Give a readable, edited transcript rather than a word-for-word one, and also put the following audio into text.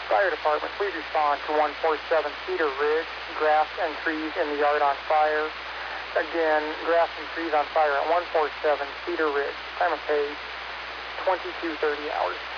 Fire department, please respond to 147 Cedar Ridge, grass and trees in the yard on fire. Again, grass and trees on fire at 147 Cedar Ridge. Time of page 22:30 hours.